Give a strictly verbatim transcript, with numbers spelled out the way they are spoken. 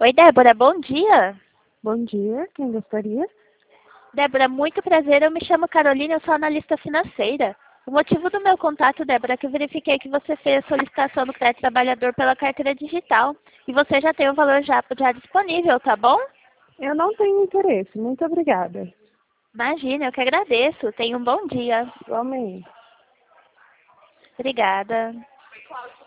Oi, Débora, bom dia. Bom dia, quem gostaria? Débora, muito prazer. Eu me chamo Carolina, eu sou analista financeira. O motivo do meu contato, Débora, é que eu verifiquei que você fez a solicitação do crédito trabalhador pela carteira digital. E você já tem o valor já, já disponível, tá bom? Eu não tenho interesse, muito obrigada. Imagina, eu que agradeço. Tenha um bom dia. Igualmente. Obrigada.